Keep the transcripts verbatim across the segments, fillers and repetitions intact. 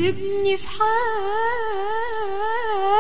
وسيبني في حالي.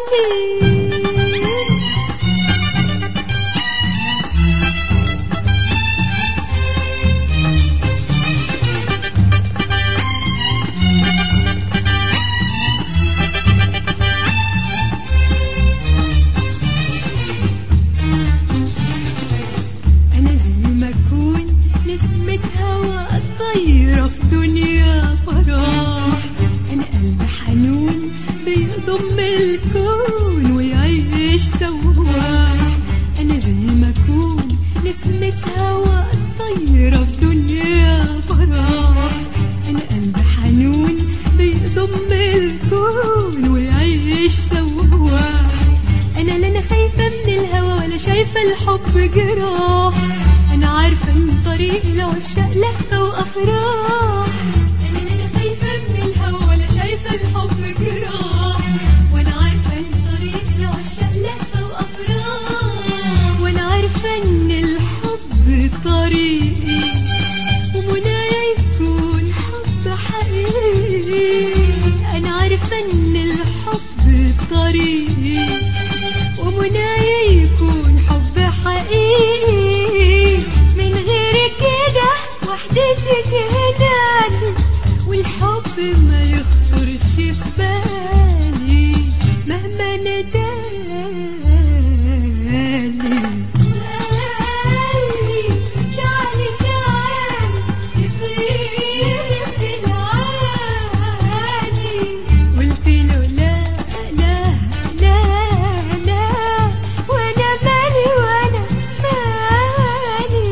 أنا زي ما أكون نسمة هوا طايرة في دنيا براح. أنا قلبي حنون بيضم الكون ويعيش سواح. أنا زي ما أكون نسمة هوا طايرة في دنيا براح. أنا قلبي حنون بيضم الكون ويعيش سواح. أنا لا أنا خايفة من الهوى ولا شايفة الحب جراح. أنا عارفة إن طريقي لعشاق لهفة وأفراح. أنا لا أنا خايفة من الهوى ولا شايفة الحب جراح. وأنا عارفة إن طريقي لعشاق لهفة وأفراح. وأنا عارفة إن الحب طريقي ومنايا يكون حب حقيقي. أنا عارفة إن الحب طريقي ومنايا يكون حب حقيقي. من غير كده وحدتك هداني والحب ما يخطرش في بالي مهما ندالي. وقالي تعالي تعالي نطير في العالي. قلت له لا لا لا لا وانا مالي وانا مالي.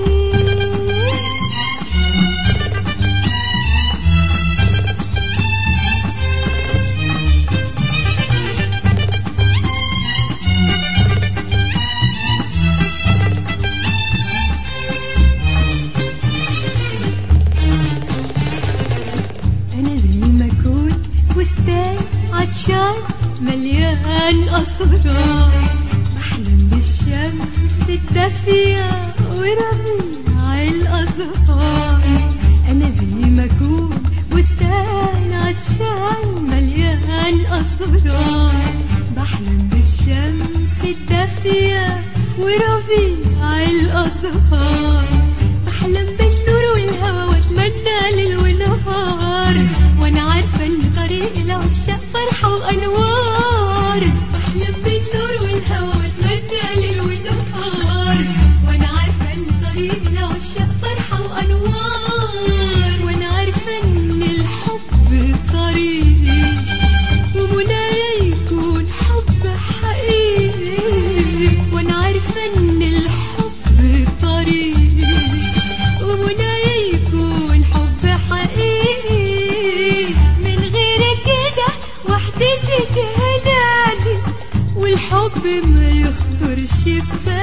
أنا زي ما أكون بستان عطشان مليان أسرار. بحلم بالشمس الدافية وربيع الأزهار. أنا زي ما أكون بستان عطشان مليان أسرار. بحلم بالشمس الدافية وربيع الأزهار. بحلم بالنور والهوى واتمنى ليل ونهار. وانا عارفة ان طريقي لعشاق فرحة وانوار. بحلم بالنور والهوى واتمنى ليل ونهار. وانا عارفة ان طريقي لعشاق فرحة وانوار. وانا عارفة ان الحب طريقي ومنايا يكون حب حقيقي. وانا عارفة ان الحب طريقي ومنايا يكون حب حقيقي. من غير كده وحدتك هداني والحب ما يخطرش في بالي